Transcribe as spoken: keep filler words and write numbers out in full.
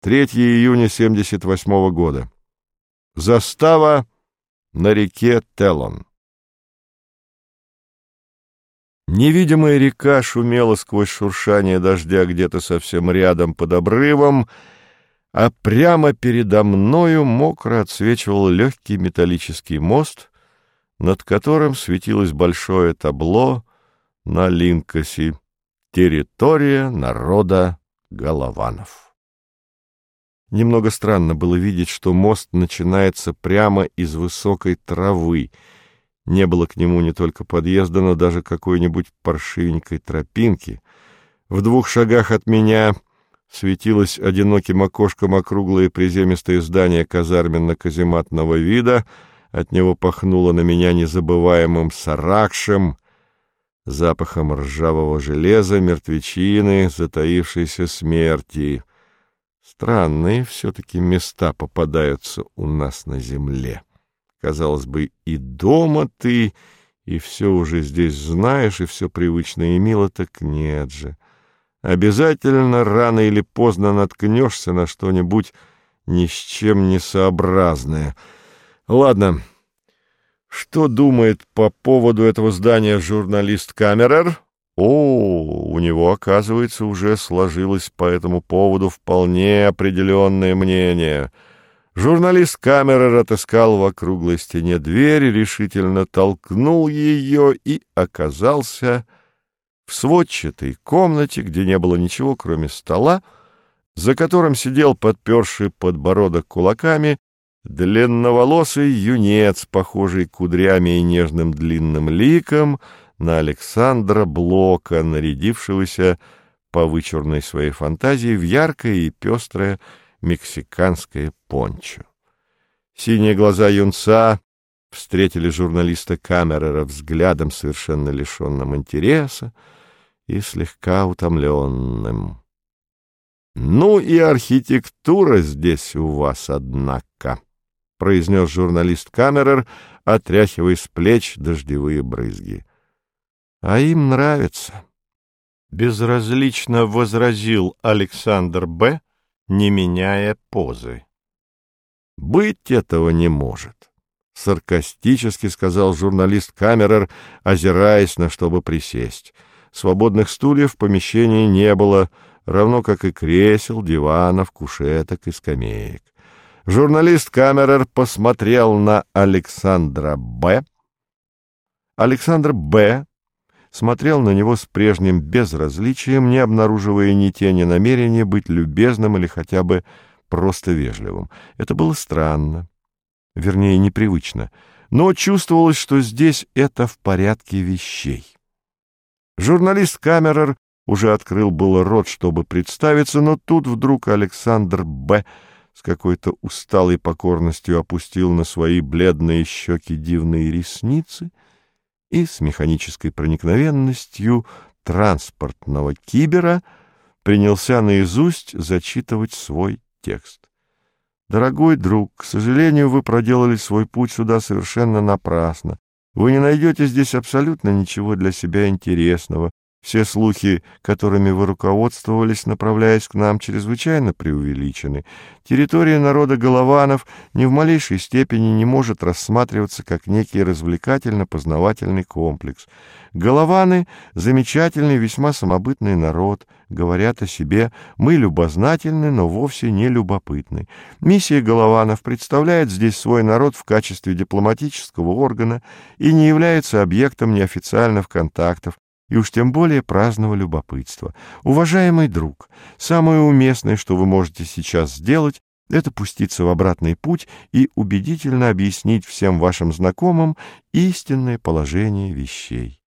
третьего июня семьдесят восьмого года. Застава на реке Телон. Невидимая река шумела сквозь шуршание дождя где-то совсем рядом под обрывом, а прямо передо мною мокро отсвечивал легкий металлический мост, над которым светилось большое табло на линкосе «Территория народа Голованов». Немного странно было видеть, что мост начинается прямо из высокой травы. Не было к нему не только подъезда, но даже какой-нибудь паршивенькой тропинки. В двух шагах от меня светилось одиноким окошком округлое приземистое здание казарменно-казематного вида. От него пахнуло на меня незабываемым саракшем, запахом ржавого железа, мертвечины, затаившейся смерти. Странные все-таки места попадаются у нас на земле. Казалось бы, и дома ты, и все уже здесь знаешь, и все привычно и мило, так нет же. Обязательно рано или поздно наткнешься на что-нибудь ни с чем не сообразное. Ладно, что думает по поводу этого здания журналист Камерер? О, у него, оказывается, уже сложилось по этому поводу вполне определенное мнение. Журналист Камерер отыскал в округлой стене дверь, решительно толкнул ее и оказался в сводчатой комнате, где не было ничего, кроме стола, за которым сидел, подперший подбородок кулаками, длинноволосый юнец, похожий кудрями и нежным длинным ликом на Александра Блока, нарядившегося по вычурной своей фантазии в яркое и пестрое мексиканское пончо. Синие глаза юнца встретили журналиста Камерера взглядом, совершенно лишенным интереса и слегка утомленным. — Ну и архитектура здесь у вас, однако, — произнес журналист Камерер, отряхивая с плеч дождевые брызги. — А им нравится, — безразлично возразил Александр Б., не меняя позы. — Быть этого не может, — саркастически сказал журналист Камерер, озираясь на чтобы присесть. Свободных стульев в помещении не было, равно как и кресел, диванов, кушеток и скамеек. Журналист Камерер посмотрел на Александра Б. Александр Б. смотрел на него с прежним безразличием, не обнаруживая ни тени намерения быть любезным или хотя бы просто вежливым. Это было странно, вернее, непривычно, но чувствовалось, что здесь это в порядке вещей. Журналист Камерер уже открыл было рот, чтобы представиться, но тут вдруг Александр Б. с какой-то усталой покорностью опустил на свои бледные щеки дивные ресницы и с механической проникновенностью транспортного кибера принялся наизусть зачитывать свой текст. «Дорогой друг, к сожалению, вы проделали свой путь сюда совершенно напрасно. Вы не найдете здесь абсолютно ничего для себя интересного. Все слухи, которыми вы руководствовались, направляясь к нам, чрезвычайно преувеличены. Территория народа Голованов ни в малейшей степени не может рассматриваться как некий развлекательно-познавательный комплекс. Голованы — замечательный, весьма самобытный народ, говорят о себе. Мы любознательны, но вовсе не любопытны. Миссия Голованов представляет здесь свой народ в качестве дипломатического органа и не является объектом неофициальных контактов, и уж тем более праздного любопытства. Уважаемый друг, самое уместное, что вы можете сейчас сделать, это пуститься в обратный путь и убедительно объяснить всем вашим знакомым истинное положение вещей.